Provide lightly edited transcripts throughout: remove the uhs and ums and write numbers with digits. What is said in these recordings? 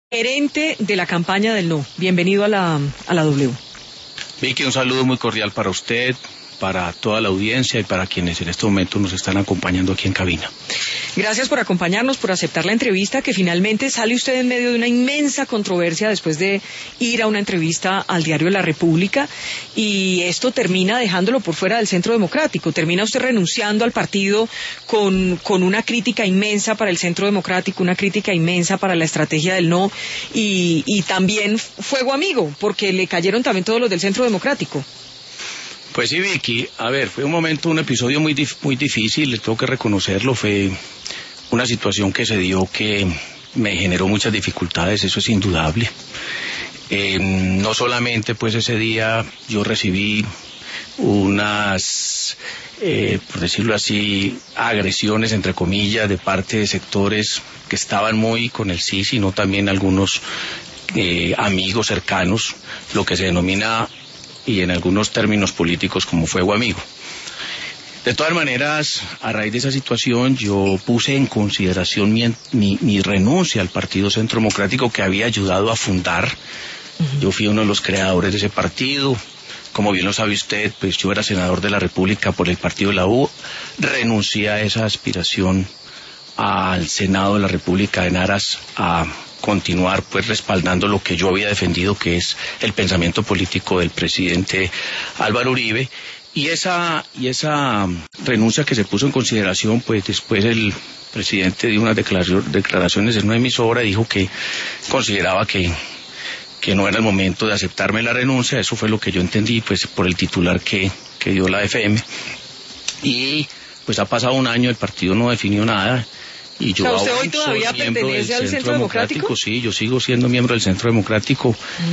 Gerente de la campaña del No. Bienvenido a la W. Vicky, un saludo muy cordial para usted, para toda la audiencia y para quienes en este momento nos están acompañando aquí en cabina. Gracias por acompañarnos, por aceptar la entrevista, que finalmente sale usted en medio de una inmensa controversia después de ir a una entrevista al diario La República, y esto termina dejándolo por fuera del Centro Democrático. Termina usted renunciando al partido con una crítica inmensa para el Centro Democrático, una crítica inmensa para la estrategia del No, y también fuego amigo, porque le cayeron también todos los del Centro Democrático. Pues sí, Vicky, a ver, fue un episodio muy difícil, le tengo que reconocerlo. Fue una situación que se dio que me generó muchas dificultades, eso es indudable. No solamente pues ese día yo recibí unas, por decirlo así, agresiones entre comillas de parte de sectores que estaban muy con el sí, sino también algunos amigos cercanos, lo que se denomina y en algunos términos políticos como fuego amigo. De todas maneras, a raíz de esa situación yo puse en consideración mi renuncia al Partido Centro Democrático, que había ayudado a fundar. Yo fui uno de los creadores de ese partido. Como bien lo sabe usted, pues yo era senador de la República por el partido de la U. Renuncié a esa aspiración al Senado de la República en aras a continuar pues respaldando lo que yo había defendido, que es el pensamiento político del presidente Álvaro Uribe. Y esa renuncia que se puso en consideración, pues después el presidente dio unas declaraciones en una emisora y dijo que consideraba que no era el momento de aceptarme la renuncia. Eso fue lo que yo entendí pues por el titular que dio la FM. Y pues ha pasado un año, el partido no definió nada. Y yo, ¿usted hoy todavía pertenece al Centro Democrático? Sí, yo sigo siendo miembro del Centro Democrático.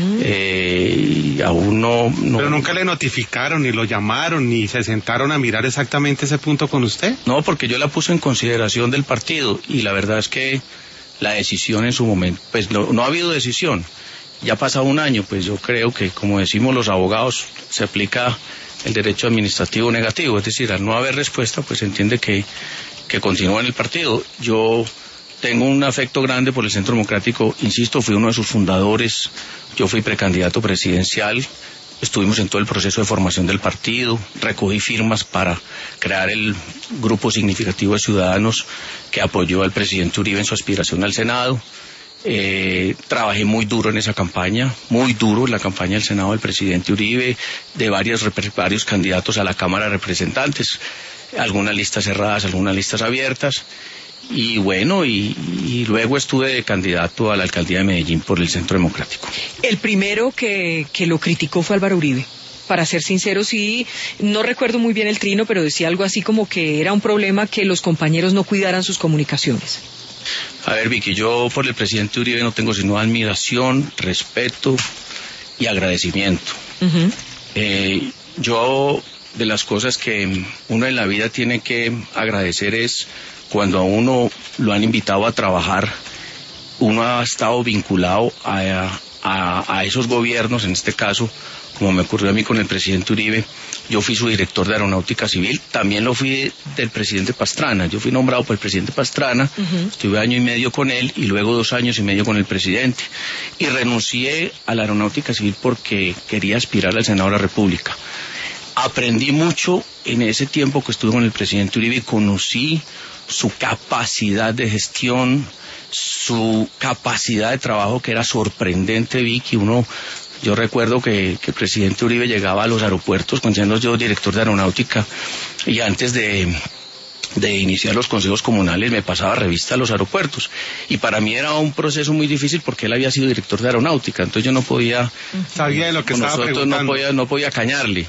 Y aún no... ¿Pero nunca le notificaron, ni lo llamaron, ni se sentaron a mirar exactamente ese punto con usted? No, porque yo la puse en consideración del partido, y la verdad es que la decisión en su momento, pues no ha habido decisión. Ya ha pasado un año, pues yo creo que, como decimos los abogados, se aplica el derecho administrativo negativo, es decir, al no haber respuesta, pues se entiende que continúa en el partido. Yo tengo un afecto grande por el Centro Democrático, insisto, fui uno de sus fundadores, yo fui precandidato presidencial, estuvimos en todo el proceso de formación del partido, recogí firmas para crear el grupo significativo de ciudadanos que apoyó al presidente Uribe en su aspiración al Senado. Trabajé muy duro en esa campaña, muy duro en la campaña del Senado del presidente Uribe, de varios candidatos a la Cámara de Representantes, algunas listas cerradas, algunas listas abiertas, y bueno, y luego estuve de candidato a la alcaldía de Medellín por el Centro Democrático. El primero que lo criticó fue Álvaro Uribe. Para ser sincero, sí, no recuerdo muy bien el trino, pero decía algo así como que era un problema que los compañeros no cuidaran sus comunicaciones. A ver, Vicky, yo por el presidente Uribe no tengo sino admiración, respeto y agradecimiento. Yo, de las cosas que uno en la vida tiene que agradecer es cuando a uno lo han invitado a trabajar, uno ha estado vinculado a esos gobiernos, en este caso, como me ocurrió a mí con el presidente Uribe. Yo fui su director de Aeronáutica Civil, también lo fui del presidente Pastrana. Yo fui nombrado por el presidente Pastrana, estuve 1 año y medio con él y luego 2 años y medio con el presidente. Y renuncié a la Aeronáutica Civil porque quería aspirar al Senado de la República. Aprendí mucho en ese tiempo que estuve con el presidente Uribe y conocí su capacidad de gestión, su capacidad de trabajo, que era sorprendente, Vicky. Yo recuerdo que el presidente Uribe llegaba a los aeropuertos, cuando siendo yo director de Aeronáutica, y antes de iniciar los consejos comunales me pasaba revista a los aeropuertos, y para mí era un proceso muy difícil porque él había sido director de Aeronáutica, entonces yo no podía... Sabía de lo que estaba preguntando. No podía cañarle.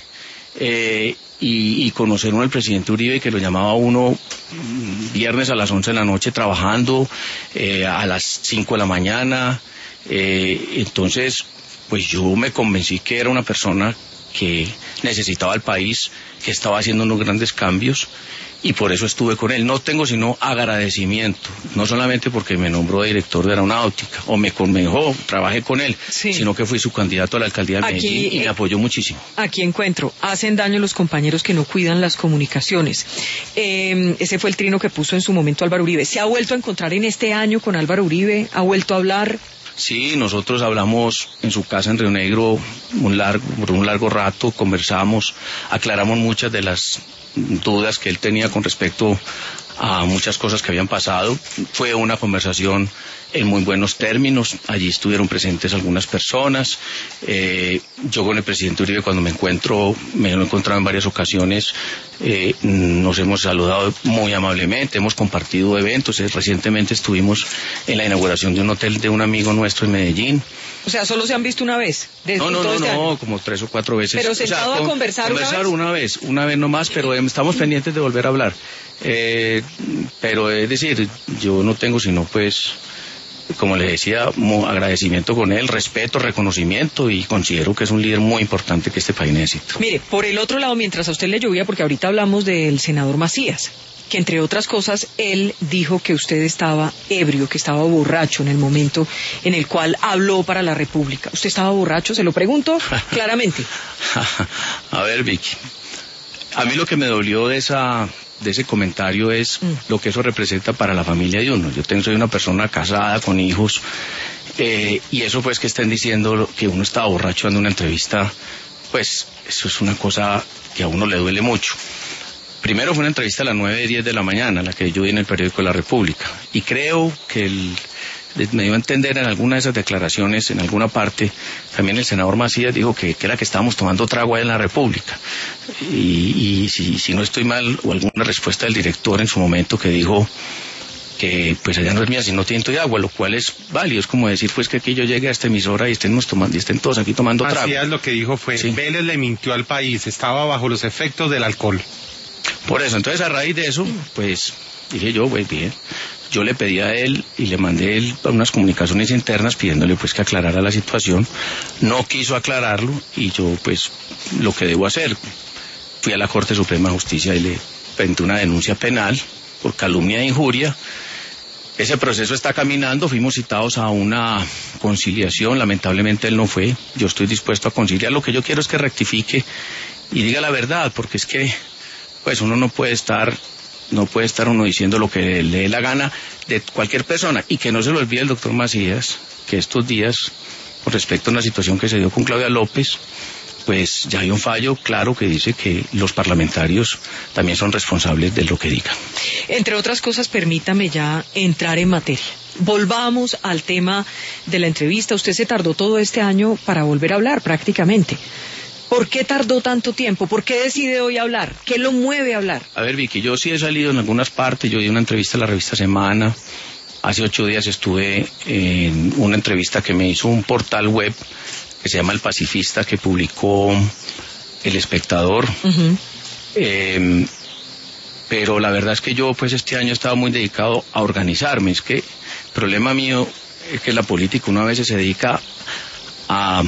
Y conocer uno al presidente Uribe, que lo llamaba uno viernes a las 11 de la noche trabajando, a las 5 de la mañana, entonces pues yo me convencí que era una persona que necesitaba al país, que estaba haciendo unos grandes cambios, y por eso estuve con él. No tengo sino agradecimiento, no solamente porque me nombró director de Aeronáutica o me convenció, trabajé con él, sino que fui su candidato a la alcaldía de Medellín y me apoyó muchísimo. Aquí encuentro, hacen daño los compañeros que no cuidan las comunicaciones. Ese fue el trino que puso en su momento Álvaro Uribe. ¿Se ha vuelto a encontrar en este año con Álvaro Uribe? ¿Ha vuelto a hablar? Sí, nosotros hablamos en su casa en Río Negro por un largo rato, conversamos, aclaramos muchas de las dudas que él tenía con respecto a muchas cosas que habían pasado. Fue una conversación en muy buenos términos, allí estuvieron presentes algunas personas. Yo con el presidente Uribe, cuando me lo he encontrado en varias ocasiones, nos hemos saludado muy amablemente, hemos compartido eventos. Recientemente estuvimos en la inauguración de un hotel de un amigo nuestro en Medellín. O sea, ¿solo se han visto una vez? No, como 3 o 4 veces. ¿Pero sentado a conversar una vez nomás, pero estamos pendientes de volver a hablar. Pero es decir, yo no tengo sino pues, como le decía, agradecimiento con él, respeto, reconocimiento, y considero que es un líder muy importante que este país necesita. Mire, por el otro lado, mientras a usted le llovía, porque ahorita hablamos del senador Macías, que entre otras cosas él dijo que usted estaba ebrio, que estaba borracho en el momento en el cual habló para la República. ¿Usted estaba borracho? Se lo pregunto claramente. A ver, Vicky, a mí lo que me dolió de ese comentario es lo que eso representa para la familia de uno. Yo soy una persona casada con hijos, y eso pues que estén diciendo que uno estaba borracho en una entrevista, pues eso es una cosa que a uno le duele mucho. Primero fue una entrevista a las 9:10 de la mañana, la que yo di en el periódico La República, y creo que me dio a entender en alguna de esas declaraciones, en alguna parte, también el senador Macías dijo que era que estábamos tomando trago ahí en La República, y si no estoy mal, o alguna respuesta del director en su momento que dijo que pues allá no es mía sino tinto y agua, lo cual es válido. Es como decir pues que aquí yo llegue a esta emisora y estén todos aquí tomando trago. Macías lo que dijo fue, sí, Vélez le mintió al país, estaba bajo los efectos del alcohol. Por eso, entonces a raíz de eso, pues dije yo, pues bien, yo le pedí a él y le mandé unas comunicaciones internas pidiéndole pues que aclarara la situación. No quiso aclararlo, y yo pues lo que debo hacer, fui a la Corte Suprema de Justicia y le presenté una denuncia penal por calumnia e injuria. Ese proceso está caminando, fuimos citados a una conciliación, lamentablemente él no fue. Yo estoy dispuesto a conciliar, lo que yo quiero es que rectifique y diga la verdad, porque es que pues uno no puede estar uno diciendo lo que le dé la gana de cualquier persona. Y que no se lo olvide el doctor Macías, que estos días, con respecto a una situación que se dio con Claudia López, pues ya hay un fallo claro que dice que los parlamentarios también son responsables de lo que digan. Entre otras cosas, permítame ya entrar en materia. Volvamos al tema de la entrevista. Usted se tardó todo este año para volver a hablar, prácticamente. ¿Por qué tardó tanto tiempo? ¿Por qué decide hoy hablar? ¿Qué lo mueve a hablar? A ver, Vicky, yo sí he salido en algunas partes. Yo di una entrevista a la revista Semana. Hace 8 días estuve en una entrevista que me hizo un portal web que se llama El Pacifista, que publicó El Espectador. Uh-huh. Pero la verdad es que yo pues este año he estado muy dedicado a organizarme. Es que el problema mío es que la política, uno a veces se dedica a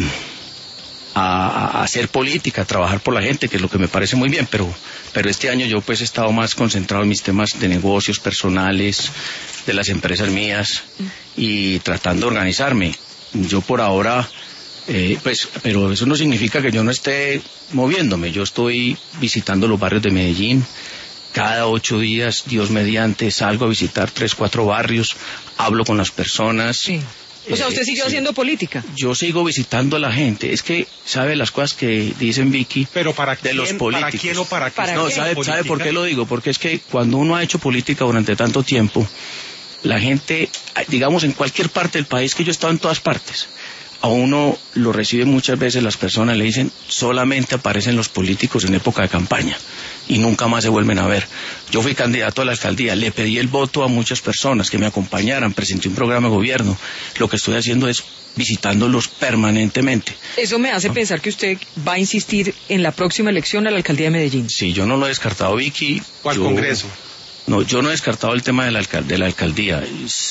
hacer política, a trabajar por la gente, que es lo que me parece muy bien, pero este año yo pues he estado más concentrado en mis temas de negocios personales, de las empresas mías, y tratando de organizarme. Yo por ahora, pero eso no significa que yo no esté moviéndome. Yo estoy visitando los barrios de Medellín. Cada 8 días, Dios mediante, salgo a visitar 3, 4 barrios, hablo con las personas. Sí. O sea, ¿usted siguió haciendo política? Yo sigo visitando a la gente. Es que, ¿sabe las cosas que dicen, Vicky? Pero ¿para quién, de los políticos? ¿Para quién o para qué? No, ¿sabe por qué lo digo? Porque es que cuando uno ha hecho política durante tanto tiempo, la gente, digamos, en cualquier parte del país, que yo he estado en todas partes, a uno lo reciben muchas veces las personas, le dicen, solamente aparecen los políticos en época de campaña y nunca más se vuelven a ver. Yo fui candidato a la alcaldía, le pedí el voto a muchas personas que me acompañaran, presenté un programa de gobierno. Lo que estoy haciendo es visitándolos permanentemente. Eso me hace pensar que usted va a insistir en la próxima elección a la alcaldía de Medellín. Sí, yo no lo he descartado, Vicky. ¿O al Congreso? No, yo no he descartado el tema de la alcaldía.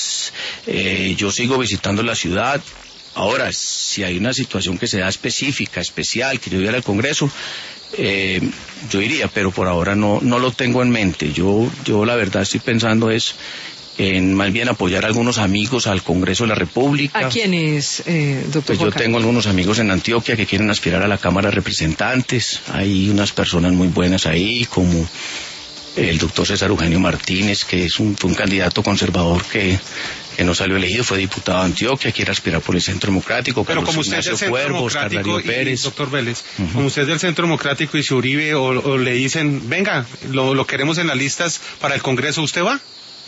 Yo sigo visitando la ciudad. Ahora, si hay una situación que se da específica, especial, que yo iría al Congreso, yo iría, pero por ahora no lo tengo en mente. Yo la verdad estoy pensando es en más bien apoyar a algunos amigos al Congreso de la República. ¿A quiénes, doctor? Pues yo tengo algunos amigos en Antioquia que quieren aspirar a la Cámara de Representantes. Hay unas personas muy buenas ahí, como el doctor César Eugenio Martínez, que fue un candidato conservador que que no salió elegido, fue diputado de Antioquia, quiere aspirar por el Centro Democrático. Pero como usted es del Centro Democrático y doctor Vélez, como usted es del Centro Democrático y se Uribe o le dicen, venga, lo queremos en las listas para el Congreso, ¿usted va?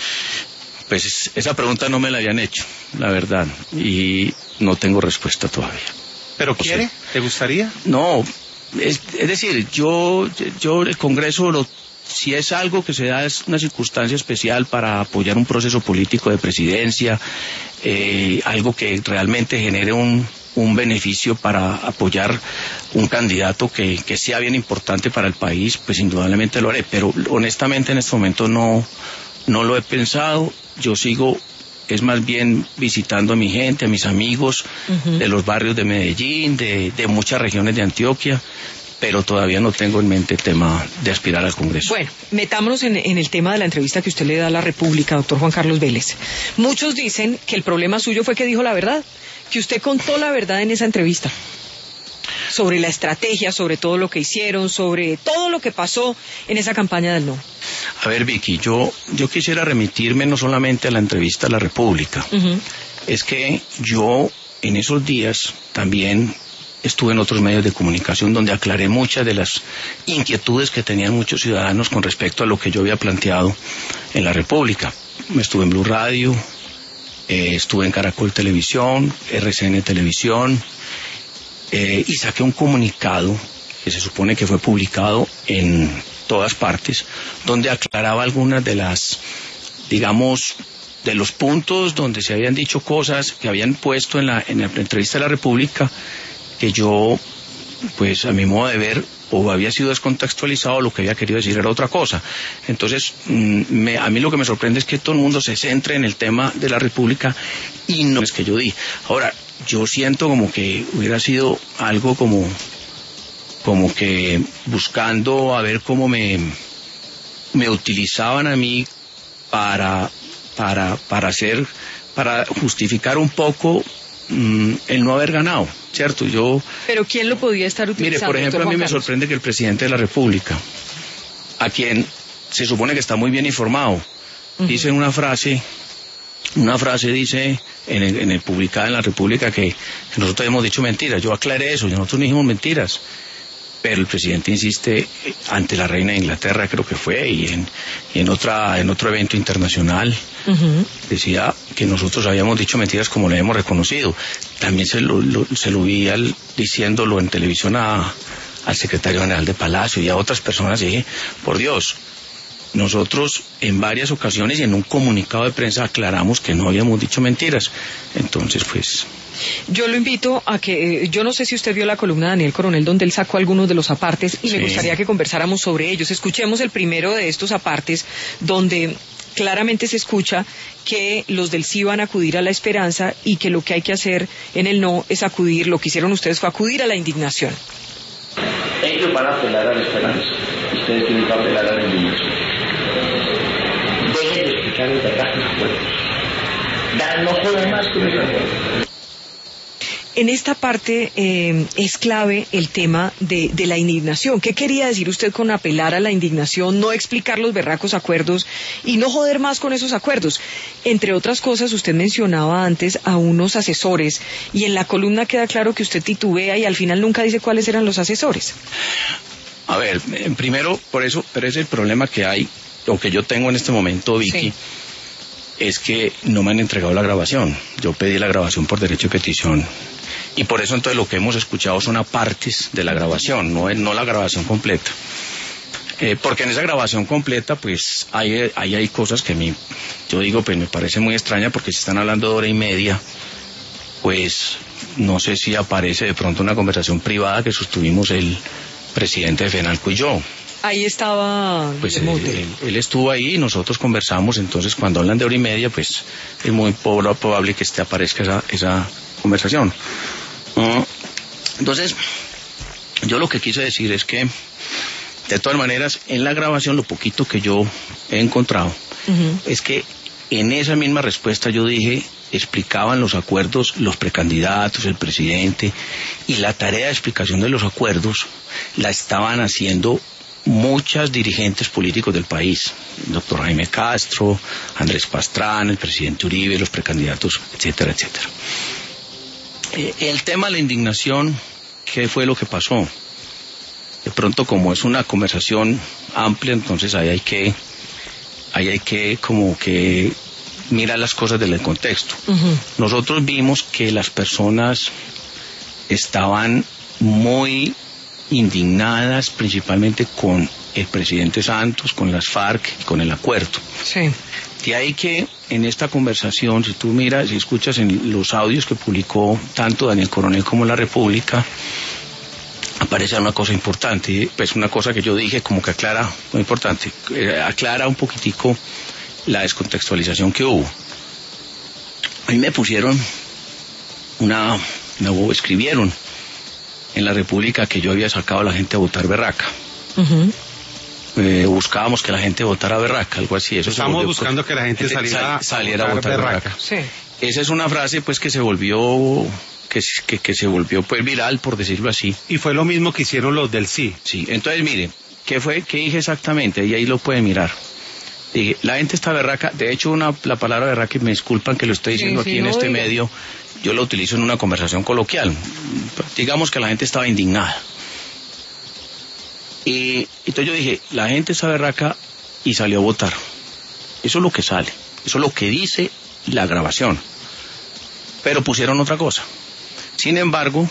Pues esa pregunta no me la habían hecho, la verdad, y no tengo respuesta todavía. ¿Pero quiere? ¿Te gustaría? No, es decir, yo el Congreso, si es algo que se da, es una circunstancia especial para apoyar un proceso político de presidencia, algo que realmente genere un beneficio para apoyar un candidato que sea bien importante para el país, pues indudablemente lo haré, pero honestamente en este momento no lo he pensado. Yo sigo, es más bien visitando a mi gente, a mis amigos de los barrios de Medellín, de muchas regiones de Antioquia, pero todavía no tengo en mente el tema de aspirar al Congreso. Bueno, metámonos en el tema de la entrevista que usted le da a La República, doctor Juan Carlos Vélez. Muchos dicen que el problema suyo fue que dijo la verdad, que usted contó la verdad en esa entrevista, sobre la estrategia, sobre todo lo que hicieron, sobre todo lo que pasó en esa campaña del no. A ver, Vicky, yo quisiera remitirme no solamente a la entrevista a La República, es que yo en esos días también estuve en otros medios de comunicación donde aclaré muchas de las inquietudes que tenían muchos ciudadanos con respecto a lo que yo había planteado en La República. Estuve en Blue Radio, estuve en Caracol Televisión, RCN Televisión, y saqué un comunicado que se supone que fue publicado en todas partes, donde aclaraba algunas de las, digamos, de los puntos donde se habían dicho cosas que habían puesto en la entrevista de La República, que yo, pues a mi modo de ver, o había sido descontextualizado, o lo que había querido decir era otra cosa. Entonces, a mí lo que me sorprende es que todo el mundo se centre en el tema de La República y no es que yo di. Ahora, yo siento como que hubiera sido algo como que buscando a ver cómo me utilizaban a mí para justificar un poco el no haber ganado, ¿cierto? Pero ¿quién lo podía estar utilizando? Mire, por ejemplo, a mí me sorprende que el presidente de la República, a quien se supone que está muy bien informado, dice una frase dice en el publicada en La República que nosotros hemos dicho mentiras. Yo aclaré eso, nosotros no dijimos mentiras. Pero el presidente insiste ante la reina de Inglaterra, creo que fue, y en otro evento internacional, decía que nosotros habíamos dicho mentiras como le hemos reconocido. También se lo vi diciéndolo en televisión al secretario general de Palacio y a otras personas, y dije, por Dios, nosotros en varias ocasiones y en un comunicado de prensa aclaramos que no habíamos dicho mentiras. Entonces, pues... Yo lo invito a que, yo no sé si usted vio la columna de Daniel Coronel donde él sacó algunos de los apartes y me gustaría que conversáramos sobre ellos. Escuchemos el primero de estos apartes donde claramente se escucha que los del sí van a acudir a la esperanza y que lo que hay que hacer en el no es acudir, lo que hicieron ustedes fue acudir a la indignación. Ellos van a apelar a la esperanza, ustedes tienen que apelar a la indignación. Dejen de escuchar el verdaderos acuerdos. No jodan más con el acuerdo. En esta parte es clave el tema de la indignación. ¿Qué quería decir usted con apelar a la indignación, no explicar los berracos acuerdos y no joder más con esos acuerdos? Entre otras cosas, usted mencionaba antes a unos asesores y en la columna queda claro que usted titubea y al final nunca dice cuáles eran los asesores. A ver, primero, por eso, pero es el problema que hay, o que yo tengo en este momento, Vicky, es que no me han entregado la grabación. Yo pedí la grabación por derecho de petición. Y por eso entonces lo que hemos escuchado son apartes de la grabación, no la grabación completa. Porque en esa grabación completa pues hay cosas que a mí, yo digo, pues me parece muy extraña, porque si están hablando de hora y media, pues no sé si aparece de pronto una conversación privada que sostuvimos el presidente de FENALCO y yo. Ahí estaba... Pues él estuvo ahí y nosotros conversamos, entonces cuando hablan de hora y media, pues es muy probable que aparezca esa conversación. Entonces, yo lo que quise decir es que, de todas maneras, en la grabación, lo poquito que yo he encontrado, es que en esa misma respuesta yo dije, explicaban los acuerdos, los precandidatos, el presidente, y la tarea de explicación de los acuerdos la estaban haciendo muchos dirigentes políticos del país, el doctor Jaime Castro, Andrés Pastrana, el presidente Uribe, los precandidatos, etcétera, etcétera. El tema de la indignación, ¿qué fue lo que pasó? De pronto, como es una conversación amplia, entonces ahí hay que como que mirar las cosas desde el contexto. Nosotros vimos que las personas estaban muy indignadas, principalmente con el presidente Santos, con las FARC y con el acuerdo. Sí. De ahí que en esta conversación, si tú miras, si escuchas en los audios que publicó tanto Daniel Coronel como La República, aparece una cosa importante, pues una cosa que yo dije como que aclara, muy importante, aclara un poquitico la descontextualización que hubo. A mí me pusieron escribieron en La República que yo había sacado a la gente a votar berraca. Buscábamos que la gente votara berraca, algo así. Eso estamos buscando que la gente saliera a votar berraca. Sí. Esa es una frase pues que se volvió que se volvió pues viral, por decirlo así. Y fue lo mismo que hicieron los del sí. Sí, entonces mire, ¿qué dije exactamente? Y ahí lo pueden mirar. Dije, la gente está berraca. De hecho, la palabra berraca, y me disculpan que lo estoy diciendo aquí en este medio, yo lo utilizo en una conversación coloquial. Digamos que la gente estaba indignada. Y entonces yo dije, la gente está berraca y salió a votar. Eso es lo que sale. Eso es lo que dice la grabación. Pero pusieron otra cosa. Sin embargo,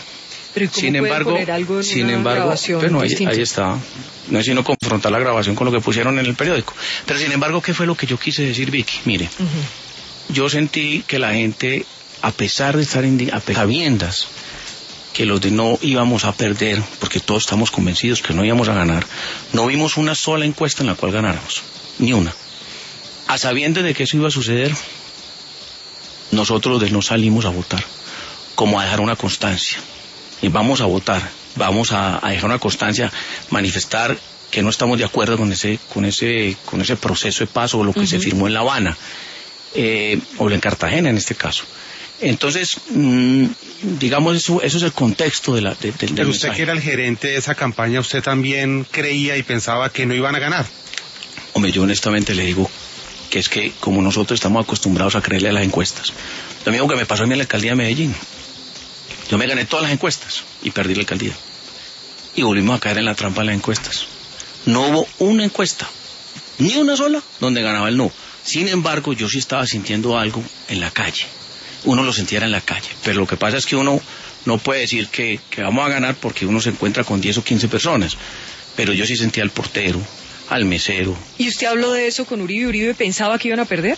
bueno, ahí está. No es sino confrontar la grabación con lo que pusieron en el periódico. Pero sin embargo, ¿qué fue lo que yo quise decir, Vicky? Mire, yo sentí que la gente, a pesar de estar a sabiendas que los de no íbamos a perder, porque todos estamos convencidos que no íbamos a ganar, no vimos una sola encuesta en la cual ganáramos, ni una. A sabiendas de que eso iba a suceder, nosotros los de no salimos a votar, como a dejar una constancia. Y vamos a votar, vamos a dejar una constancia, manifestar que no estamos de acuerdo con ese proceso de paz o lo que se firmó en La Habana, o en Cartagena en este caso. Entonces, digamos, eso es el contexto del Pero usted mensaje. Que era el gerente de esa campaña, ¿usted también creía y pensaba que no iban a ganar? Hombre, yo honestamente le digo que es que como nosotros estamos acostumbrados a creerle a las encuestas. Lo mismo que me pasó a mí en la alcaldía de Medellín. Yo me gané todas las encuestas y perdí la alcaldía. Y volvimos a caer en la trampa de las encuestas. No hubo una encuesta, ni una sola, donde ganaba el no. Sin embargo, yo sí estaba sintiendo algo en la calle. Uno lo sintiera en la calle. Pero lo que pasa es que uno no puede decir que vamos a ganar porque uno se encuentra con 10 o 15 personas. Pero yo sí sentía al portero, al mesero. ¿Y usted habló de eso con Uribe? ¿Uribe pensaba que iban a perder?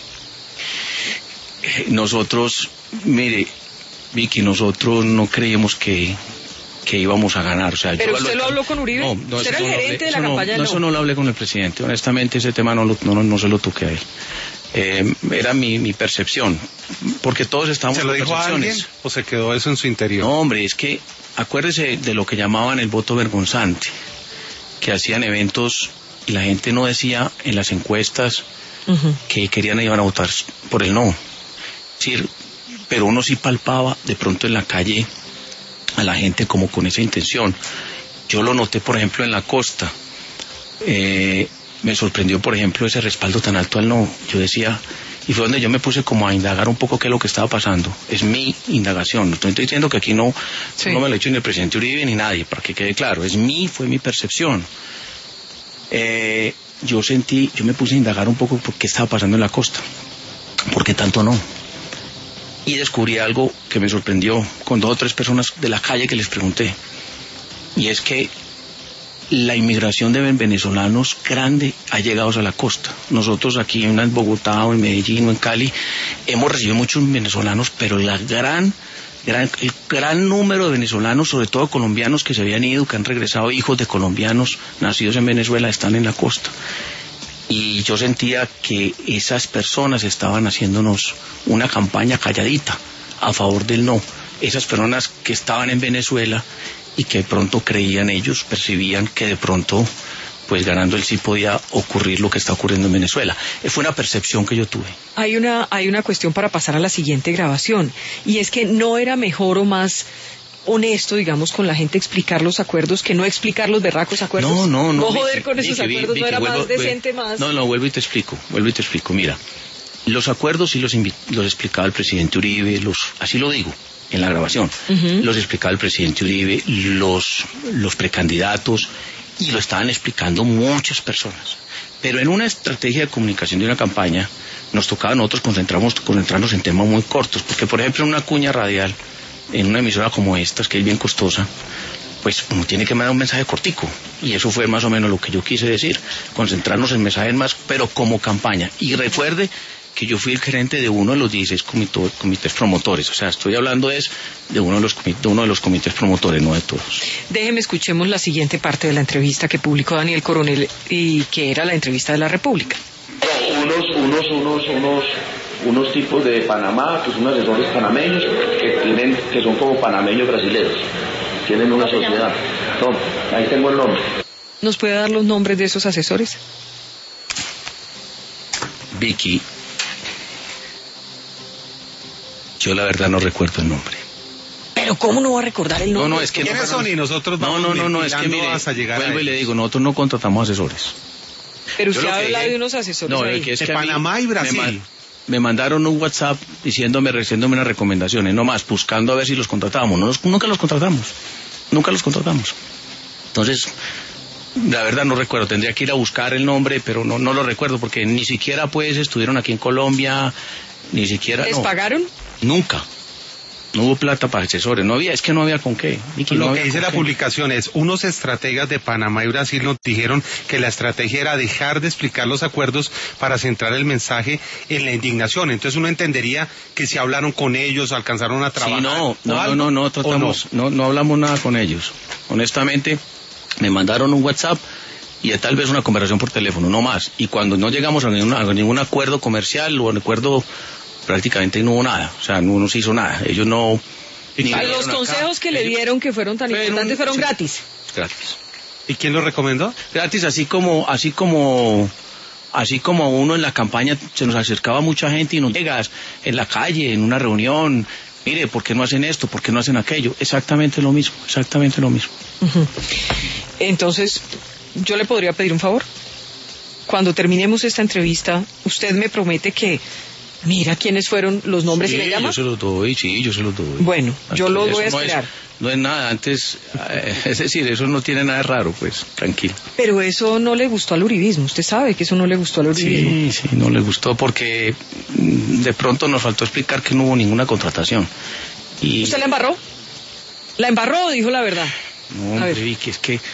Nosotros, mire, Vicky, nosotros no creíamos que íbamos a ganar. O sea, ¿pero usted lo habló con Uribe? No, ¿usted era el gerente de la campaña? No, eso no lo hablé con el presidente. Honestamente, ese tema no se lo toqué a él. Era mi percepción, porque todos estábamos con percepciones. ¿Se lo dijo a alguien o se quedó eso en su interior? No, hombre, es que acuérdese de lo que llamaban el voto vergonzante, que hacían eventos y la gente no decía en las encuestas que querían y iban a votar por el no. Es decir, pero uno sí palpaba de pronto en la calle a la gente como con esa intención. Yo lo noté, por ejemplo, en la costa. Me sorprendió, por ejemplo, ese respaldo tan alto al no. Yo decía, y fue donde yo me puse como a indagar un poco qué es lo que estaba pasando. Es mi indagación. No estoy diciendo que aquí no me lo ha hecho ni el presidente Uribe ni nadie, para que quede claro. Fue mi percepción. Yo me puse a indagar un poco por qué estaba pasando en la costa. ¿Por qué tanto no? Y descubrí algo que me sorprendió con 2 o 3 personas de la calle que les pregunté. Y es que la inmigración de venezolanos grande ha llegado a la costa. Nosotros aquí en Bogotá o en Medellín o en Cali hemos recibido muchos venezolanos, pero el gran número de venezolanos, sobre todo colombianos que se habían ido, que han regresado, hijos de colombianos nacidos en Venezuela, están en la costa. Y yo sentía que esas personas estaban haciéndonos una campaña calladita a favor del no. Esas personas que estaban en Venezuela y que de pronto creían ellos, percibían que de pronto, pues ganando el sí podía ocurrir lo que está ocurriendo en Venezuela. Fue una percepción que yo tuve. Hay una cuestión para pasar a la siguiente grabación, y es que no era mejor o más honesto, digamos, con la gente, explicar los acuerdos, que no explicar los berracos acuerdos? No joder con esos acuerdos, ¿no era más decente, más? No, vuelvo y te explico. Mira, los acuerdos sí los explicaba el presidente Uribe, así lo digo en la grabación, los explicaba el presidente Uribe, los precandidatos, y lo estaban explicando muchas personas. Pero en una estrategia de comunicación de una campaña, nos tocaba a nosotros concentrarnos en temas muy cortos, porque por ejemplo en una cuña radial, en una emisora como esta, que es bien costosa, pues uno tiene que mandar un mensaje cortico, y eso fue más o menos lo que yo quise decir, concentrarnos en mensajes más, pero como campaña. Y recuerde que yo fui el gerente de uno de los 16 comités promotores, o sea, estoy hablando de uno de los comités promotores, no de todos. Déjeme, escuchemos la siguiente parte de la entrevista que publicó Daniel Coronel, y que era la entrevista de La República. Unos tipos de Panamá, pues unos asesores panameños que son como panameños brasileños, tienen una sociedad. Toma, ahí tengo el nombre. ¿Nos puede dar los nombres de esos asesores? Vicky, yo la verdad no recuerdo el nombre. Pero ¿cómo no va a recordar el nombre? No, es que ¿quiénes son? Y nosotros vamos es que mire, hasta llegar vuelvo y le digo, nosotros no contratamos asesores. Pero usted habla de unos asesores ahí. De Panamá y Brasil. Me mandaron un WhatsApp diciéndome unas recomendaciones, no más, buscando a ver si los contratábamos. Nunca los contratamos. Entonces, la verdad no recuerdo, tendría que ir a buscar el nombre, pero no lo recuerdo, porque ni siquiera pues estuvieron aquí en Colombia, ni siquiera... ¿Les pagaron? Nunca. No hubo plata para asesores, no había con qué. Lo que dice la publicación es, unos estrategas de Panamá y Brasil nos dijeron que la estrategia era dejar de explicar los acuerdos para centrar el mensaje en la indignación. Entonces uno entendería que si hablaron con ellos, alcanzaron a trabajar. Sí, no hablamos nada con ellos. Honestamente, me mandaron un WhatsApp y tal vez una conversación por teléfono, no más. Y cuando no llegamos a ningún acuerdo comercial o acuerdo, prácticamente no hubo nada, o sea, no se hizo nada. Ellos no... Los consejos que le dieron, que fueron tan importantes, fueron gratis. Gratis. ¿Y quién lo recomendó? Gratis, así como uno en la campaña se nos acercaba mucha gente y nos llegas en la calle, en una reunión, mire, ¿por qué no hacen esto? ¿Por qué no hacen aquello? Exactamente lo mismo. Entonces, yo le podría pedir un favor. Cuando terminemos esta entrevista, usted me promete que mira quiénes fueron los nombres y le llama. Yo se los doy. Bueno, yo lo voy a esperar. No es nada, antes, es decir, eso no tiene nada de raro, pues, tranquilo. Pero eso no le gustó al uribismo, usted sabe que eso no le gustó al uribismo. Sí, no le gustó porque de pronto nos faltó explicar que no hubo ninguna contratación. ¿Usted la embarró? ¿La embarró o dijo la verdad? No, hombre, Vicky, es que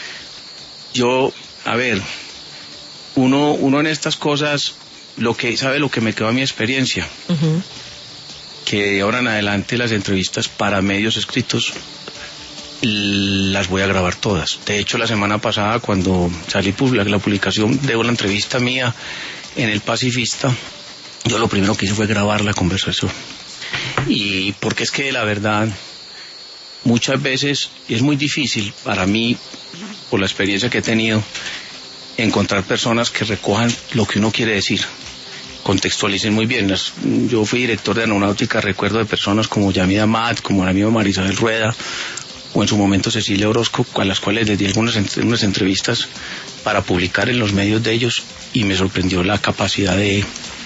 uno en estas cosas... Lo que me quedó a mi experiencia, que de ahora en adelante las entrevistas para medios escritos las voy a grabar todas. De hecho, la semana pasada, cuando salí la publicación de una entrevista mía en El Pacifista, yo lo primero que hice fue grabar la conversación. Y porque es que la verdad, muchas veces es muy difícil para mí, por la experiencia que he tenido, encontrar personas que recojan lo que uno quiere decir, contextualicen muy bien. Yo fui director de aeronáutica, recuerdo de personas como Yamida Amat, como la misma Marisabel Rueda, o en su momento Cecilia Orozco, a las cuales les di unas entrevistas para publicar en los medios de ellos, y me sorprendió la capacidad de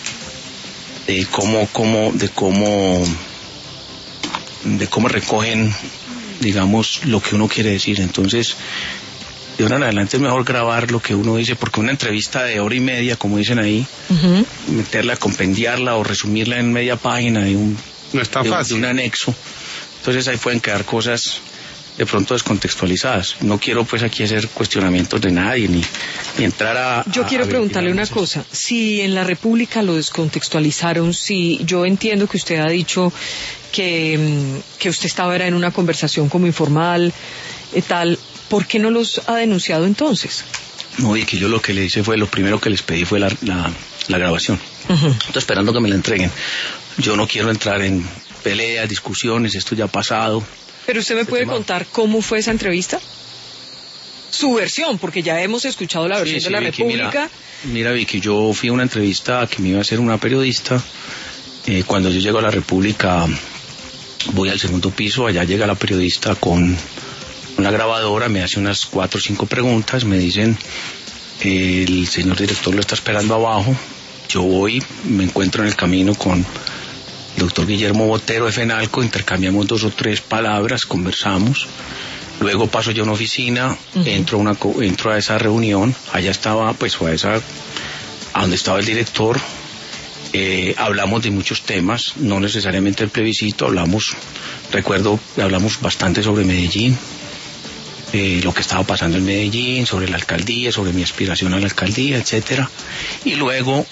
cómo recogen, digamos, lo que uno quiere decir. Entonces, de ahora en adelante es mejor grabar lo que uno dice, porque una entrevista de hora y media, como dicen ahí, meterla, compendiarla o resumirla en media página no es tan fácil. De un anexo. Entonces ahí pueden quedar cosas de pronto descontextualizadas. No quiero pues aquí hacer cuestionamientos de nadie, ni entrar a... Yo quiero preguntarle una cosa. Si en La República lo descontextualizaron, si yo entiendo que usted ha dicho que usted estaba en una conversación como informal, tal... ¿Por qué no los ha denunciado entonces? No, y que yo lo que le hice fue, lo primero que les pedí fue la grabación. Estoy esperando que me la entreguen. Yo no quiero entrar en peleas, discusiones, esto ya ha pasado. Pero usted me puede contar cómo fue esa entrevista. Su versión, porque ya hemos escuchado la versión de La Vicky, República. Mira, Vicky, yo fui a una entrevista que me iba a hacer una periodista. Cuando yo llego a La República, Voy al segundo piso, allá llega la periodista con una grabadora, me hace unas 4 o 5 preguntas, me dicen, el señor director lo está esperando abajo. Yo voy, me encuentro en el camino con el doctor Guillermo Botero de FENALCO, intercambiamos 2 o 3 palabras, conversamos. Luego paso yo a una oficina, entro a esa reunión, allá estaba, pues a donde estaba el director, hablamos de muchos temas, no necesariamente el plebiscito, hablamos bastante sobre Medellín, lo que estaba pasando en Medellín, sobre la alcaldía, sobre mi aspiración a la alcaldía, etcétera, y luego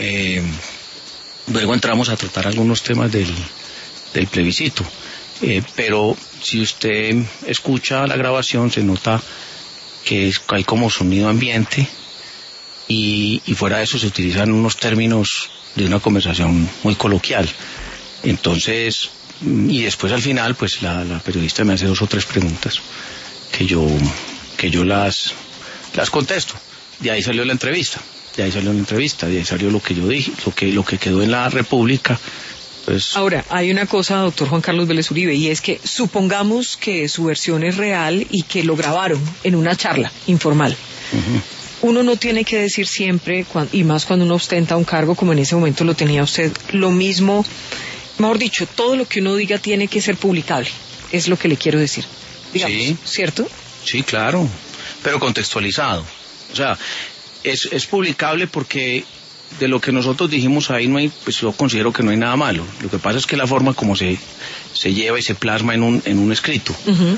entramos a tratar algunos temas del plebiscito. Pero si usted escucha la grabación se nota que hay como sonido ambiente y fuera de eso se utilizan unos términos de una conversación muy coloquial. Entonces, y después al final pues la periodista me hace 2 o 3 preguntas que yo las contesto. De ahí salió la entrevista, de ahí salió lo que yo dije, lo que quedó en la República. Pues... Ahora, hay una cosa, doctor Juan Carlos Vélez Uribe, y es que supongamos que su versión es real y que lo grabaron en una charla informal. Uno no tiene que decir siempre, y más cuando uno ostenta un cargo como en ese momento lo tenía usted, lo mismo, mejor dicho, todo lo que uno diga tiene que ser publicable, es lo que le quiero decir. Digamos, sí, ¿cierto? Sí, claro, pero contextualizado. O sea, es publicable porque de lo que nosotros dijimos ahí no hay, pues yo considero que no hay nada malo. Lo que pasa es que la forma como se lleva y se plasma en un escrito.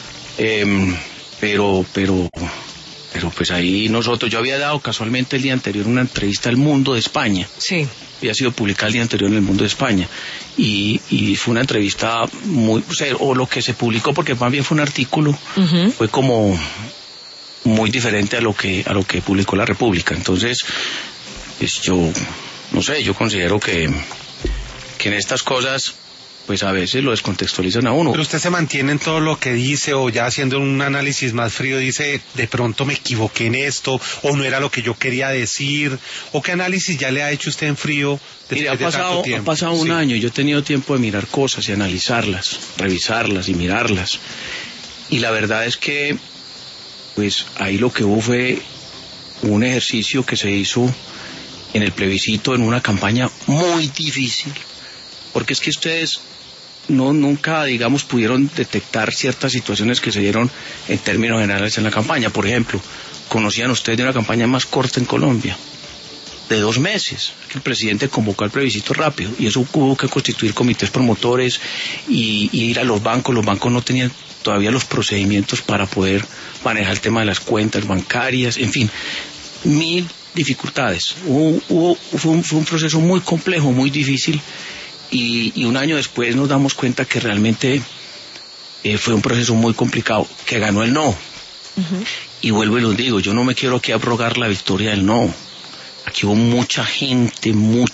Pero pues ahí yo había dado casualmente el día anterior una entrevista al Mundo de España. Sí. Había sido publicada el día anterior en el Mundo de España. Y fue una entrevista muy, o lo que se publicó, porque más bien fue un artículo, fue como muy diferente a lo que publicó la República. Entonces, pues yo considero que en estas cosas pues a veces lo descontextualizan a uno. Pero usted se mantiene en todo lo que dice, o ya haciendo un análisis más frío dice, de pronto me equivoqué en esto, o no era lo que yo quería decir, o qué análisis ya le ha hecho usted en frío después de tanto tiempo. Ha pasado un año, yo he tenido tiempo de mirar cosas y analizarlas, revisarlas y mirarlas, y la verdad es que pues ahí lo que hubo fue un ejercicio que se hizo en el plebiscito en una campaña muy difícil, porque es que ustedes nunca, digamos, pudieron detectar ciertas situaciones que se dieron en términos generales en la campaña. Por ejemplo, conocían ustedes de una campaña más corta en Colombia, de 2 meses, que el presidente convocó al plebiscito rápido, y eso hubo que constituir comités promotores y ir a los bancos no tenían todavía los procedimientos para poder manejar el tema de las cuentas bancarias, en fin, 1000 dificultades. Fue un proceso muy complejo, muy difícil, y un año después nos damos cuenta que realmente fue un proceso muy complicado, que ganó el no. Y vuelvo y les digo, yo no me quiero aquí abrogar la victoria del no. Aquí hubo mucha gente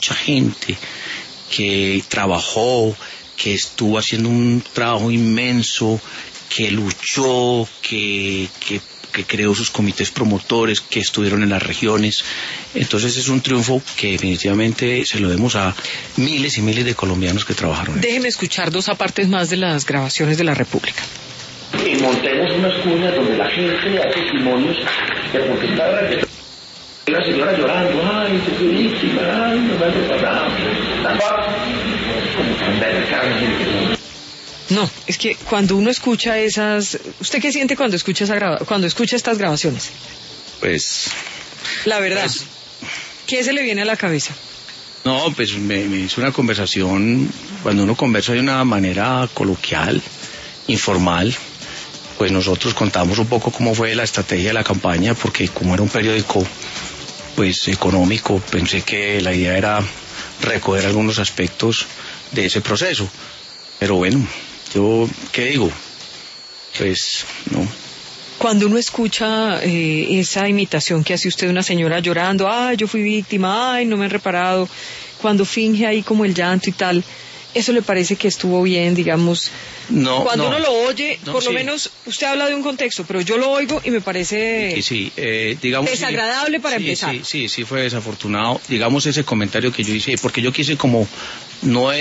que trabajó, que estuvo haciendo un trabajo inmenso, que luchó, que creó sus comités promotores, que estuvieron en las regiones. Entonces es un triunfo que definitivamente se lo debemos a miles y miles de colombianos que trabajaron. Déjeme escuchar 2 apartes más de las grabaciones de la República. Y montemos unas cuñas donde la gente da testimonios de por qué está la señora llorando, ay, yo fui víctima, ay, no me ha reparado. Como tan verga. No, es que cuando uno escucha esas... ¿Usted qué siente cuando escucha estas grabaciones? Pues... La verdad, ¿qué se le viene a la cabeza? No, pues me hizo una conversación, cuando uno conversa de una manera coloquial, informal, pues nosotros contamos un poco cómo fue la estrategia de la campaña, porque como era un periódico pues económico, pensé que la idea era recoger algunos aspectos de ese proceso. Pero bueno, yo, ¿qué digo? Pues, no. Cuando uno escucha esa imitación que hace usted de una señora llorando, ay, yo fui víctima, ay, no me han reparado, cuando finge ahí como el llanto y tal, ¿eso le parece que estuvo bien, digamos? No. Cuando uno lo oye, no, por lo sí. menos, usted habla de un contexto, pero yo lo oigo y me parece digamos, desagradable para empezar. Sí, fue desafortunado. Digamos ese comentario que yo hice, porque yo quise como, no es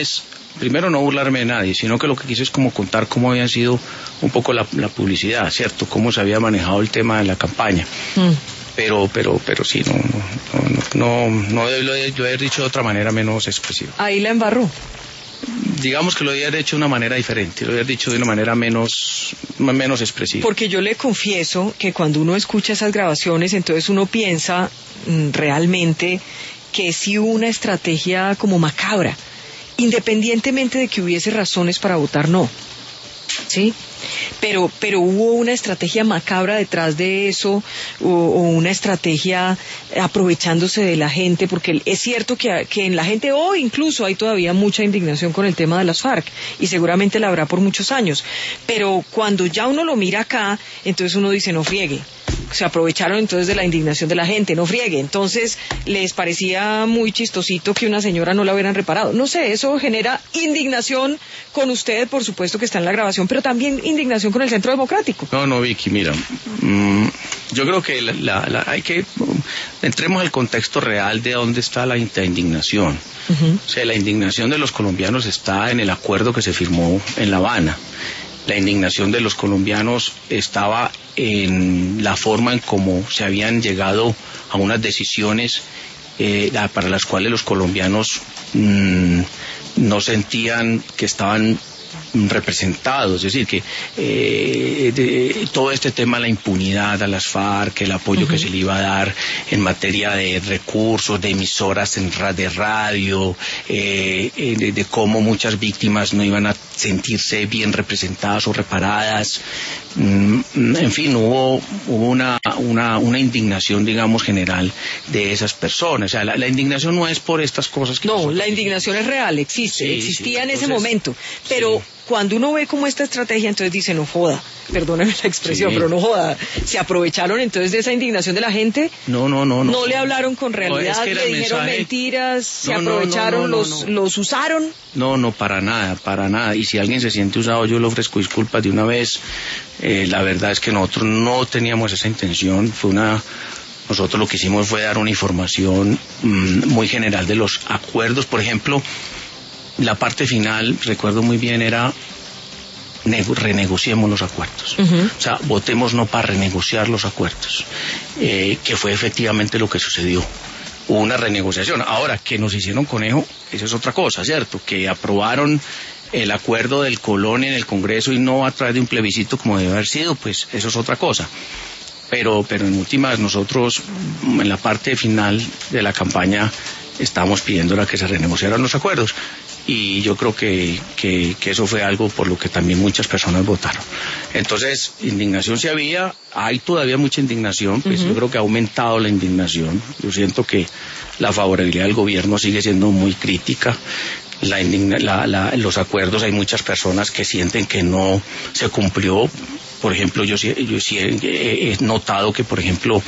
primero no burlarme de nadie, sino que lo que quise es como contar cómo había sido un poco la publicidad, ¿cierto? Cómo se había manejado el tema de la campaña. Pero sí, no lo he dicho de otra manera menos expresiva. Ahí la embarró. Digamos que lo había hecho de una manera diferente, lo había dicho de una manera menos expresiva. Porque yo le confieso que cuando uno escucha esas grabaciones, entonces uno piensa realmente que sí hubo una estrategia como macabra, independientemente de que hubiese razones para votar no, ¿sí? Pero hubo una estrategia macabra detrás de eso, o una estrategia aprovechándose de la gente, porque es cierto que en la gente hoy incluso hay todavía mucha indignación con el tema de las FARC, y seguramente la habrá por muchos años, pero cuando ya uno lo mira acá, entonces uno dice no friegue. Se aprovecharon entonces de la indignación de la gente, no friegue. Entonces les parecía muy chistosito que una señora no la hubieran reparado. No sé, eso genera indignación con usted, por supuesto que está en la grabación, pero también indignación con el Centro Democrático. No, Vicky, mira, yo creo que hay que entremos al contexto real de dónde está la indignación. O sea, la indignación de los colombianos está en el acuerdo que se firmó en La Habana. La indignación de los colombianos estaba en la forma en cómo se habían llegado a unas decisiones para las cuales los colombianos no sentían que estaban representados, es decir, que todo este tema de la impunidad a las FARC, el apoyo que se le iba a dar en materia de recursos, de emisoras de radio, de cómo muchas víctimas no iban a sentirse bien representadas o reparadas, en fin, hubo una indignación, digamos, general de esas personas. O sea, la indignación no es por estas cosas que la indignación es real, existía en ese momento, pero sí. Cuando uno ve como esta estrategia, entonces dice, no joda, perdóneme la expresión, pero no joda, se aprovecharon entonces de esa indignación de la gente. No le hablaron con realidad, le dijeron mentiras, se aprovecharon, los usaron. No, para nada, y si alguien se siente usado, yo le ofrezco disculpas de una vez. La verdad es que nosotros no teníamos esa intención, nosotros lo que hicimos fue dar una información muy general de los acuerdos. Por ejemplo, la parte final, recuerdo muy bien, era renegociemos los acuerdos. O sea, votemos no para renegociar los acuerdos, que fue efectivamente lo que sucedió. Hubo una renegociación. Ahora, que nos hicieron conejo, eso es otra cosa, ¿cierto? Que aprobaron el acuerdo del Colón en el Congreso y no a través de un plebiscito como debe haber sido, pues eso es otra cosa. Pero en últimas, nosotros en la parte final de la campaña estábamos pidiendo que se renegociaran los acuerdos, y yo creo que eso fue algo por lo que también muchas personas votaron. Entonces, indignación sí había, hay todavía mucha indignación, pues yo creo que ha aumentado la indignación. Yo siento que la favorabilidad del gobierno sigue siendo muy crítica. Los acuerdos, hay muchas personas que sienten que no se cumplió. Por ejemplo, yo sí he notado que, por ejemplo,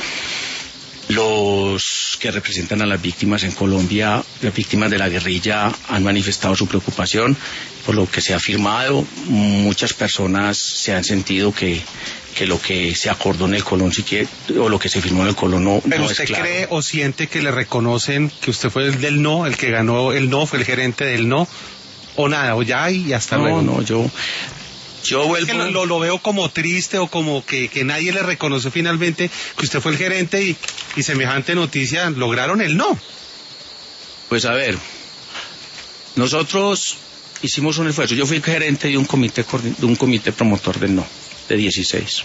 los que representan a las víctimas en Colombia, las víctimas de la guerrilla, han manifestado su preocupación por lo que se ha firmado. Muchas personas se han sentido que lo que se acordó en el Colón o lo que se firmó en el Colón no es claro. ¿Pero usted cree o siente que le reconocen que usted fue el del no, el que ganó el no, fue el gerente del no, o nada, o ya y hasta luego? No, yo vuelvo... Es que lo veo como triste, o como que nadie le reconoció finalmente que usted fue el gerente y semejante noticia, lograron el no. Pues a ver, nosotros hicimos un esfuerzo. Yo fui gerente de un comité promotor del no, de 16.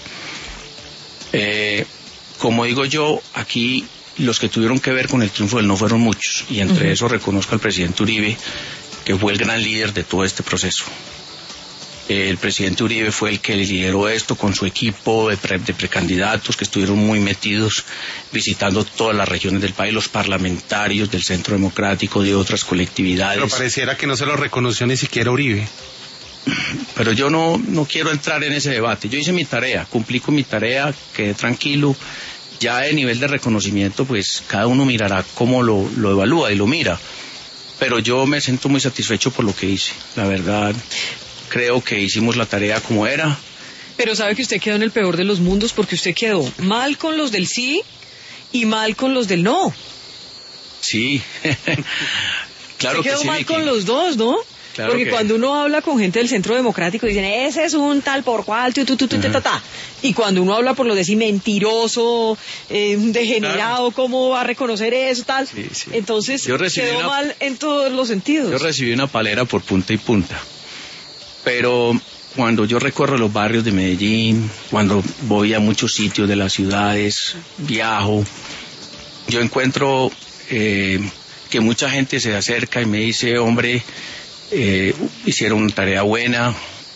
Como digo yo, aquí los que tuvieron que ver con el triunfo del no fueron muchos, y entre eso reconozco al presidente Uribe, que fue el gran líder de todo este proceso. El presidente Uribe fue el que lideró esto con su equipo de precandidatos que estuvieron muy metidos, visitando todas las regiones del país, los parlamentarios del Centro Democrático, de otras colectividades. Pero pareciera que no se lo reconoció ni siquiera Uribe. Pero yo no quiero entrar en ese debate. Yo hice mi tarea, cumplí con mi tarea, quedé tranquilo. Ya de nivel de reconocimiento, pues cada uno mirará cómo lo evalúa y lo mira. Pero yo me siento muy satisfecho por lo que hice, la verdad. Creo que hicimos la tarea como era. Pero sabe que usted quedó en el peor de los mundos, porque usted quedó mal con los del sí y mal con los del no. Sí, claro que sí. Usted quedó mal con los dos, ¿no? Claro Porque que... cuando uno habla con gente del Centro Democrático dicen, ese es un tal por cual, ta. Y cuando uno habla por lo de sí, mentiroso, un degenerado, claro. ¿Cómo va a reconocer eso, tal? Sí. Entonces quedó mal en todos los sentidos. Yo recibí una palera por punta y punta, pero cuando yo recorro los barrios de Medellín, cuando voy a muchos sitios de las ciudades, viajo, yo encuentro que mucha gente se acerca y me dice, hombre, hicieron una tarea buena,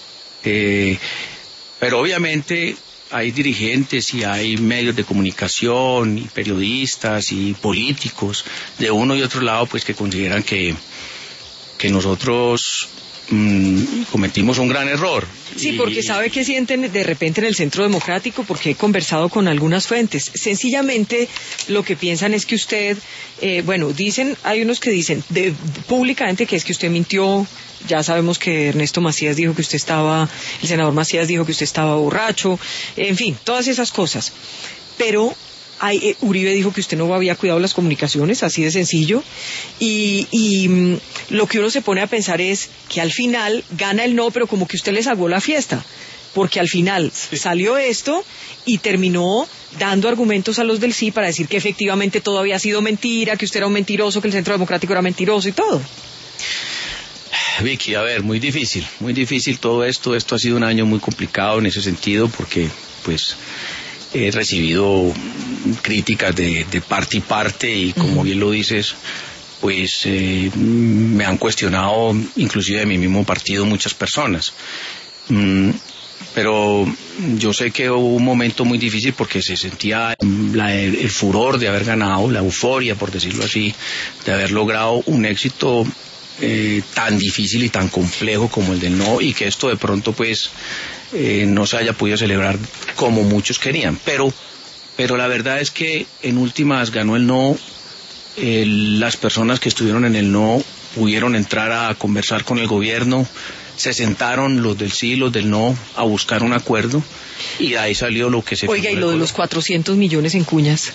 pero obviamente hay dirigentes y hay medios de comunicación y periodistas y políticos de uno y otro lado pues que consideran que nosotros cometimos un gran error. Sí, porque sabe que sienten de repente en el Centro Democrático, porque he conversado con algunas fuentes. Sencillamente lo que piensan es que usted, hay unos que dicen públicamente que es que usted mintió. Ya sabemos que Ernesto Macías dijo que usted estaba, el senador Macías dijo que usted estaba borracho, en fin, todas esas cosas. Pero Uribe dijo que usted no había cuidado las comunicaciones, así de sencillo, y lo que uno se pone a pensar es que al final gana el no, pero como que usted le salvó la fiesta, porque al final salió esto y terminó dando argumentos a los del sí para decir que efectivamente todo había sido mentira, que usted era un mentiroso, que el Centro Democrático era mentiroso y todo. Vicky, a ver, muy difícil todo esto ha sido un año muy complicado en ese sentido porque pues he recibido críticas de parte y parte y como bien lo dices, pues me han cuestionado inclusive de mi mismo partido muchas personas. Pero yo sé que hubo un momento muy difícil porque se sentía el furor de haber ganado, la euforia, por decirlo así, de haber logrado un éxito tan difícil y tan complejo como el del no, y que esto de pronto pues no se haya podido celebrar como muchos querían, pero la verdad es que en últimas ganó el no. Las personas que estuvieron en el no pudieron entrar a conversar con el gobierno, se sentaron los del sí y los del no a buscar un acuerdo y de ahí salió lo que se... Oiga, ¿y lo de los 400 millones en cuñas?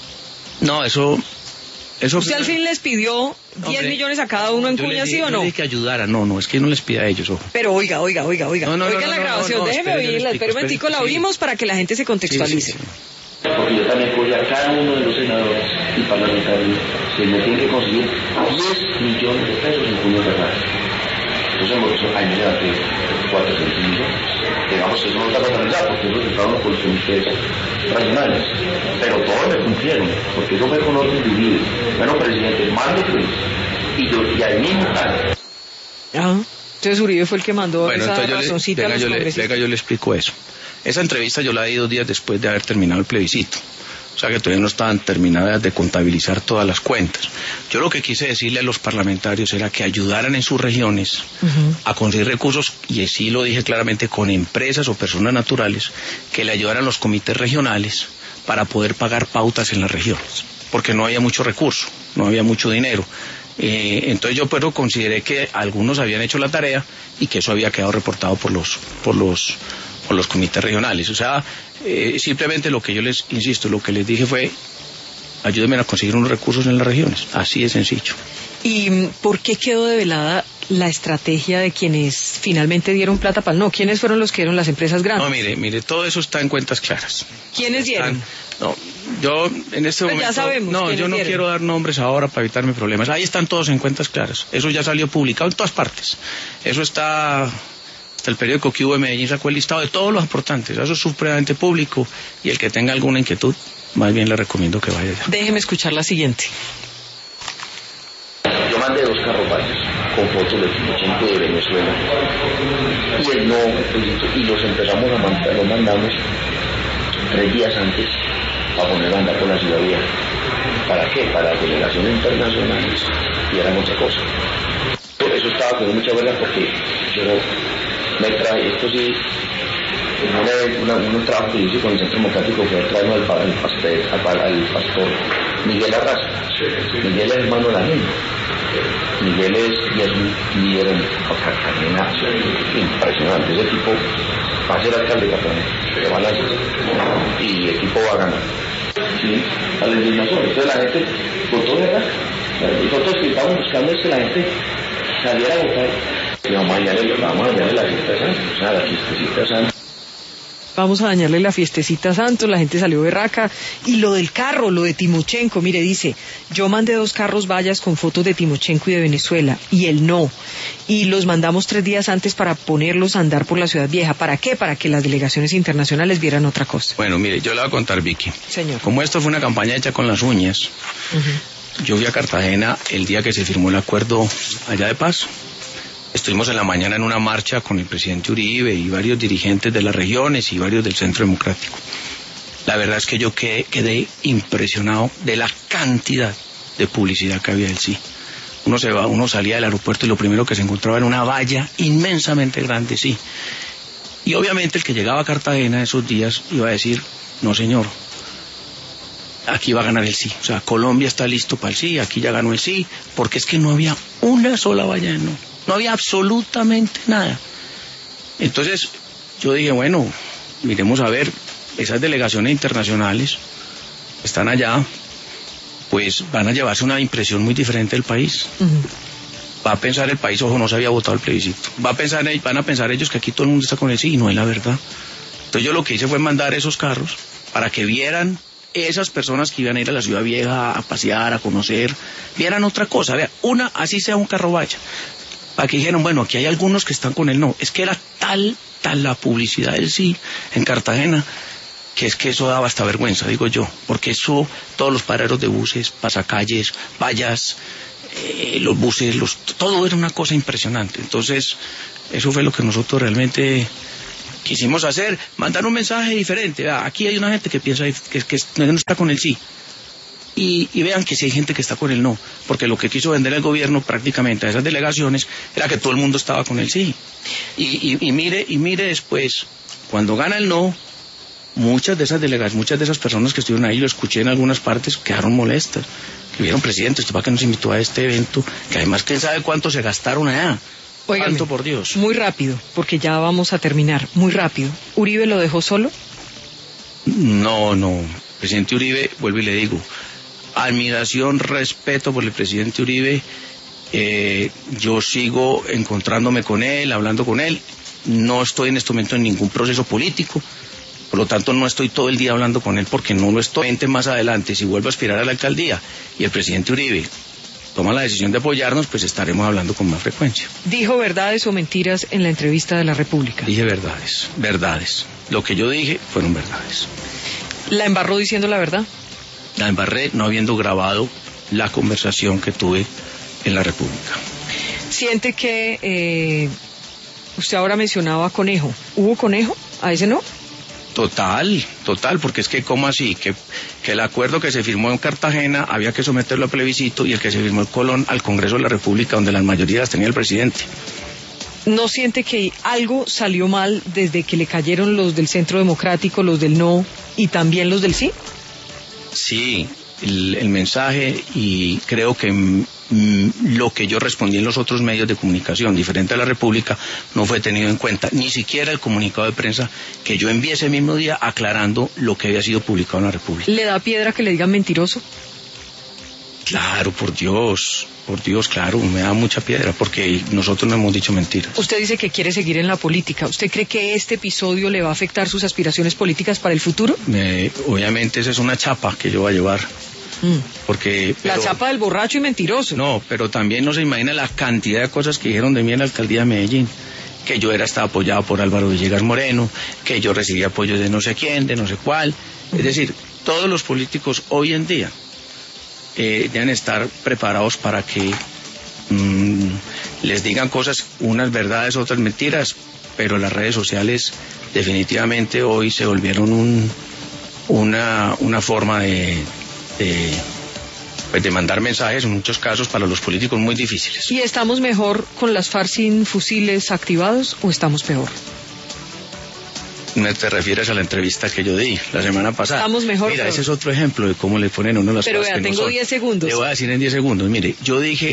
No, eso ¿usted al fin les pidió 10 millones a cada uno en cuñas, sí o no? Yo le dije que ayudara, no, es que no les pida a ellos, ojo. Pero oiga, oiga la grabación, déjeme oírla, espera un momentico, la oímos para que la gente se contextualice. Sí. Porque yo también cogí a cada uno de los senadores y parlamentarios que me tienen que conseguir 10 millones de pesos en cuñas cerradas. Entonces, ahí me levanté 400 millones. Digamos que eso no está contabilizado porque eso entraron por los comités regionales. Pero todos me cumplieron, porque eso fue con orden divino. Bueno, presidente, mande pues. Y ahí mismo tal. Entonces Uribe fue el que mandó esa razoncita a los congresistas. Venga, yo le explico eso. Esa entrevista yo la di 2 días después de haber terminado el plebiscito. O sea que todavía no estaban terminadas de contabilizar todas las cuentas. Yo lo que quise decirle a los parlamentarios era que ayudaran en sus regiones a conseguir recursos, y así lo dije claramente, con empresas o personas naturales, que le ayudaran a los comités regionales para poder pagar pautas en las regiones, porque no había mucho recurso, no había mucho dinero. Entonces yo pero consideré que algunos habían hecho la tarea y que eso había quedado reportado por los comités regionales. O sea, simplemente lo que yo les insisto, lo que les dije fue: ayúdenme a conseguir unos recursos en las regiones, así de sencillo. ¿Y por qué quedó develada la estrategia de quienes finalmente dieron plata para el no? ¿Quiénes fueron los que dieron? Las empresas grandes. No, mire, todo eso está en cuentas claras. ¿Quiénes dieron? No, yo en este momento... Ya sabemos. No, yo no quiero dar nombres ahora para evitarme problemas. Ahí están todos en cuentas claras. Eso ya salió publicado en todas partes. Eso está... Hasta el periódico que hubo en Medellín sacó el listado de todos los aportantes. Eso es supremamente público, y el que tenga alguna inquietud, más bien le recomiendo que vaya allá. Déjeme escuchar la siguiente. Yo mandé 2 carros varios con fotos de gente de Venezuela y el no, y los empezamos a mandar, los mandamos 3 días antes a poner a andar por la ciudad vieja. ¿Para qué? Para delegaciones internacionales, y era mucha cosa. Eso estaba con mucha verdad, porque yo me traje, esto sí, un trabajo que hice con el Centro Democrático fue traerme al pastor Miguel Arraza. Miguel es hermano de la niña. Miguel es un líder en Cartagena impresionante. Ese tipo va a ser alcalde de Cartagena, se va a lanzar y el tipo va a ganar. Sí, a la indignación. Entonces la gente votó, ¿verdad? Nosotros que estábamos buscando es que la gente saliera a votar Vamos a dañarle la fiesta de Santos, o sea, la fiestecita de Santos. Vamos a dañarle la fiestecita a Santos, la gente salió berraca. Y lo del carro, lo de Timochenko, mire, dice, yo mandé 2 carros vallas con fotos de Timochenko y de Venezuela, y él no. Y los mandamos 3 días antes para ponerlos a andar por la Ciudad Vieja. ¿Para qué? Para que las delegaciones internacionales vieran otra cosa. Bueno, mire, yo le voy a contar, Vicky. Señor. Como esto fue una campaña hecha con las uñas, yo fui a Cartagena el día que se firmó el acuerdo allá de paz. Estuvimos en la mañana en una marcha con el presidente Uribe y varios dirigentes de las regiones y varios del Centro Democrático. La verdad es que yo quedé impresionado de la cantidad de publicidad que había del sí. Uno salía del aeropuerto y lo primero que se encontraba era una valla inmensamente grande, sí. Y obviamente el que llegaba a Cartagena esos días iba a decir, no señor, aquí va a ganar el sí. O sea, Colombia está listo para el sí, aquí ya ganó el sí, porque es que no había una sola valla de no. No había absolutamente nada. Entonces yo dije, bueno, miremos a ver, esas delegaciones internacionales están allá, pues van a llevarse una impresión muy diferente del país. Va a pensar el país, ojo, no se había votado el plebiscito. Van a pensar ellos que aquí todo el mundo está con el sí, y no es la verdad. Entonces yo lo que hice fue mandar esos carros para que vieran esas personas que iban a ir a la Ciudad Vieja a pasear, a conocer, vieran otra cosa. Vean, así sea un carro valla. Para que dijeron, bueno, aquí hay algunos que están con el no. Es que era tal la publicidad del sí en Cartagena, que es que eso daba hasta vergüenza, digo yo. Porque eso, todos los paraderos de buses, pasacalles, vallas, los buses, todo era una cosa impresionante. Entonces, eso fue lo que nosotros realmente quisimos hacer, mandar un mensaje diferente. Aquí hay una gente que piensa que no está con el sí. Y vean que sí hay gente que está con el no, porque lo que quiso vender el gobierno prácticamente a esas delegaciones era que todo el mundo estaba con el sí. Y mire después, cuando gana el no, muchas de esas personas que estuvieron ahí, lo escuché en algunas partes, quedaron molestas. Que vieron, presidente, ¿usted para qué nos invitó a este evento? Que además, ¿quién sabe cuánto se gastaron allá? Óigame, ¿cuánto, por Dios? Muy rápido, porque ya vamos a terminar, muy rápido. ¿Uribe lo dejó solo? No, presidente Uribe, vuelvo y le digo, admiración, respeto por el presidente Uribe. Yo sigo encontrándome con él, hablando con él. No estoy en este momento en ningún proceso político, por lo tanto no estoy todo el día hablando con él porque no lo estoy. Más adelante, si vuelvo a aspirar a la alcaldía y el presidente Uribe toma la decisión de apoyarnos, pues estaremos hablando con más frecuencia. ¿Dijo verdades o mentiras en la entrevista de La República? Dije verdades. Lo que yo dije fueron verdades. ¿La embarró diciendo la verdad? La embarré no habiendo grabado la conversación que tuve en La República. ¿Siente que usted ahora mencionaba conejo? ¿Hubo conejo? ¿A ese no? Total, porque es que ¿cómo así? Que el acuerdo que se firmó en Cartagena había que someterlo a plebiscito y el que se firmó en Colón al Congreso de la República, donde las mayorías tenía el presidente. ¿No siente que algo salió mal desde que le cayeron los del Centro Democrático, los del no y también los del sí? Sí, el mensaje, y creo que lo que yo respondí en los otros medios de comunicación diferente a La República no fue tenido en cuenta, ni siquiera el comunicado de prensa que yo envié ese mismo día aclarando lo que había sido publicado en La República. ¿Le da piedra que le digan mentiroso? Claro, por Dios, claro, me da mucha piedra porque nosotros no hemos dicho mentiras. Usted dice que quiere seguir en la política. ¿Usted cree que este episodio le va a afectar sus aspiraciones políticas para el futuro? Obviamente esa es una chapa que yo voy a llevar. La chapa del borracho y mentiroso. No, pero también no se imagina la cantidad de cosas que dijeron de mí en la alcaldía de Medellín. Que yo estaba apoyado por Álvaro Villegas Moreno, que yo recibía apoyo de no sé quién, de no sé cuál. Es decir, todos los políticos hoy en día deben estar preparados para que les digan cosas, unas verdades, otras mentiras, pero las redes sociales definitivamente hoy se volvieron una forma de mandar mensajes, en muchos casos para los políticos muy difíciles. ¿Y estamos mejor con las FARC sin fusiles activados o estamos peor? ¿Te refieres a la entrevista que yo di la semana pasada? Estamos mejor. Mira, ese es otro ejemplo de cómo le ponen a uno las cosas. Pero vea, tengo 10 segundos. Le voy a decir en 10 segundos. Mire, yo dije,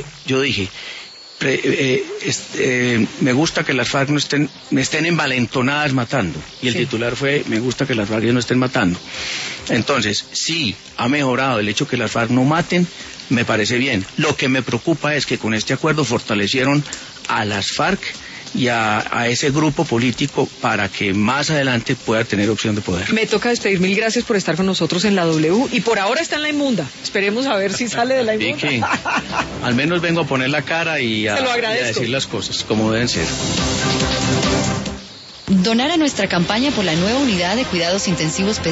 me gusta que las FARC no estén envalentonadas matando. Y el titular fue, me gusta que las FARC no estén matando. Entonces, sí, ha mejorado el hecho que las FARC no maten, me parece bien. Lo que me preocupa es que con este acuerdo fortalecieron a las FARC y a ese grupo político para que más adelante pueda tener opción de poder. Me toca despedir. Mil gracias por estar con nosotros en la W y por ahora está en la inmunda. Esperemos a ver si sale de la inmunda. Vicky, al menos vengo a poner la cara y a decir las cosas como deben ser. Donar a nuestra campaña por la nueva unidad de cuidados intensivos